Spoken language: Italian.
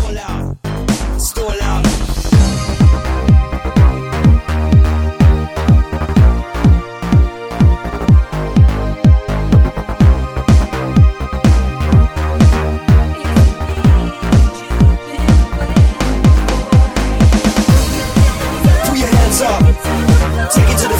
Stall out. Stall out. Put your hands up. Take it to the